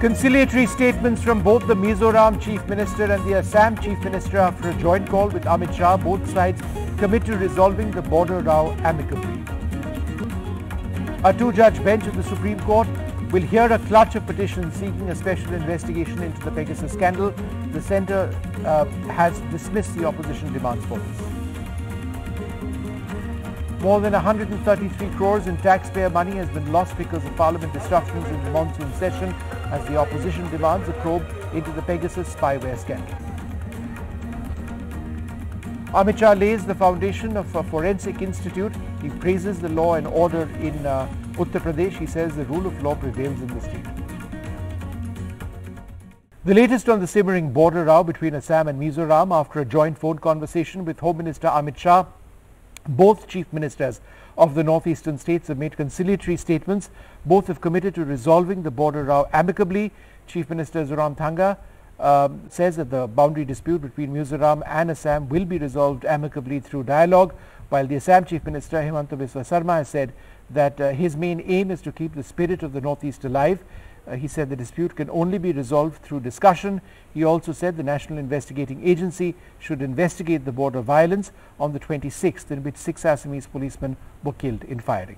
Conciliatory statements from both the Mizoram Chief Minister and the Assam Chief Minister after a joint call with Amit Shah. Both sides commit to resolving the border row amicably. A two-judge bench of the Supreme Court will hear a clutch of petitions seeking a special investigation into the Pegasus scandal. The centre has dismissed the opposition demands for this. More than 133 crores in taxpayer money has been lost because of parliament disruptions in the monsoon session as the opposition demands a probe into the Pegasus spyware scandal. Amit Shah lays the foundation of a forensic institute. He praises the law and order in Uttar Pradesh. He says the rule of law prevails in the state. The latest on the simmering border row between Assam and Mizoram after a joint phone conversation with Home Minister Amit Shah. Both chief ministers of the northeastern states have made conciliatory statements. Both have committed to resolving the border row amicably. Chief Minister Zoramthanga says that the boundary dispute between Mizoram and Assam will be resolved amicably through dialogue, while the Assam Chief Minister Himanta Biswa Sarma has said that his main aim is to keep the spirit of the Northeast alive. He said the dispute can only be resolved through discussion. He also said the National Investigating Agency should investigate the border violence on the 26th in which 6 Assamese policemen were killed in firing.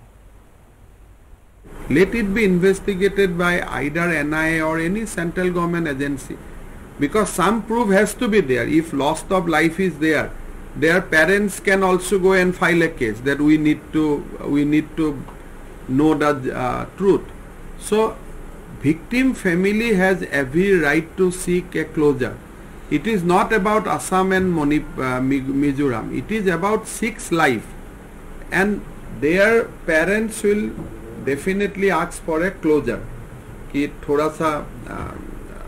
Let it be investigated by either NIA or any central government agency, because some proof has to be there. If loss of life is there, their parents can also go and file a case that we need to know the truth. So victim family has every right to seek a closure. It is not about Assam and Mizoram. It is about 6 life, and their parents will definitely ask for a closure. कि थोड़ा सा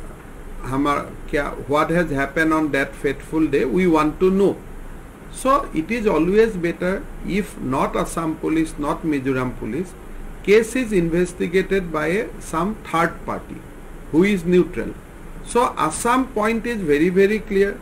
what has happened on that fateful day, we want to know. So it is always better if not Assam police, not Mizoram police, case is investigated by some third party who is neutral. So Assam point is very, very clear.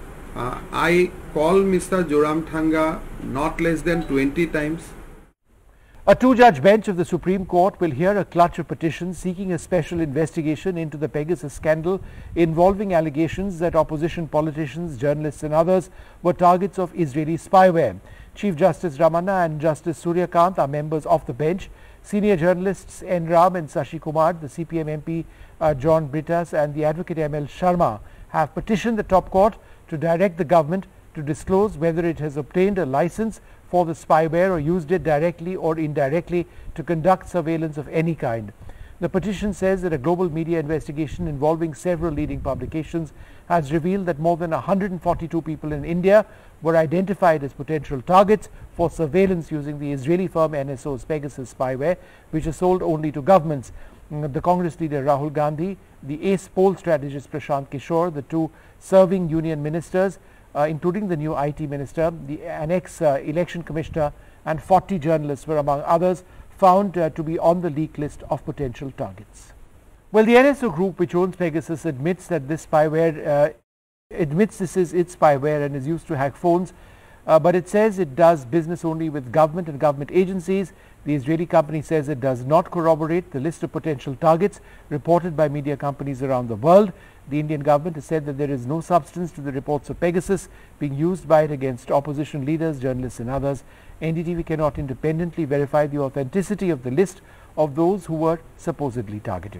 I call Mr. Zoramthanga not less than 20 times. A two-judge bench of the Supreme Court will hear a clutch of petitions seeking a special investigation into the Pegasus scandal involving allegations that opposition politicians, journalists and others were targets of Israeli spyware. Chief Justice Ramanna and Justice Suryakant are members of the bench. Senior journalists N. Ram and Sashi Kumar, the CPM MP John Brittas and the advocate M.L. Sharma have petitioned the top court to direct the government to disclose whether it has obtained a license for the spyware or used it directly or indirectly to conduct surveillance of any kind. The petition says that a global media investigation involving several leading publications has revealed that more than 142 people in India were identified as potential targets for surveillance using the Israeli firm NSO's Pegasus spyware, which is sold only to governments. The Congress leader Rahul Gandhi, the ace poll strategist Prashant Kishore, the 2 serving union ministers, including the new IT minister, an ex-election commissioner and 40 journalists were among others found to be on the leak list of potential targets. Well, the NSO group, which owns Pegasus, admits that this spyware, this is its spyware and is used to hack phones, but it says it does business only with government and government agencies. The Israeli company says it does not corroborate the list of potential targets reported by media companies around the world. The Indian government has said that there is no substance to the reports of Pegasus being used by it against opposition leaders, journalists and others. NDTV cannot independently verify the authenticity of the list of those who were supposedly targeted.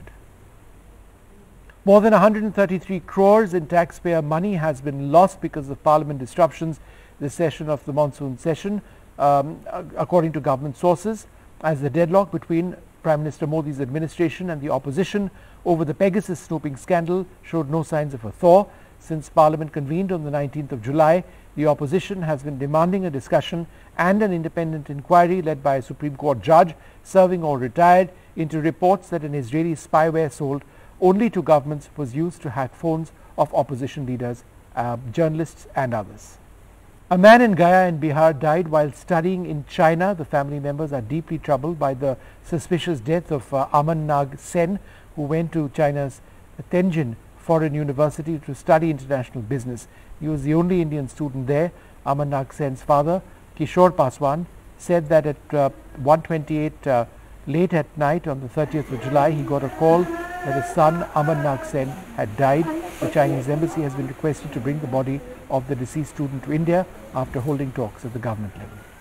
More than 133 crores in taxpayer money has been lost because of parliament disruptions this session of the monsoon session, according to government sources, as the deadlock between Prime Minister Modi's administration and the opposition over the Pegasus snooping scandal showed no signs of a thaw. Since Parliament convened on the 19th of July, the opposition has been demanding a discussion and an independent inquiry led by a Supreme Court judge, serving or retired, into reports that an Israeli spyware sold only to governments was used to hack phones of opposition leaders, journalists and others. A man in Gaya in Bihar died while studying in China. The family members are deeply troubled by the suspicious death of Aman Nag Sen, who went to China's Tianjin Foreign University to study international business. He was the only Indian student there. Aman Nag Sen's father, Kishore Paswan, said that at 1:28 Late at night on the 30th of July, he got a call that his son Aman Nag Sen had died. The Chinese embassy has been requested to bring the body of the deceased student to India after holding talks at the government level.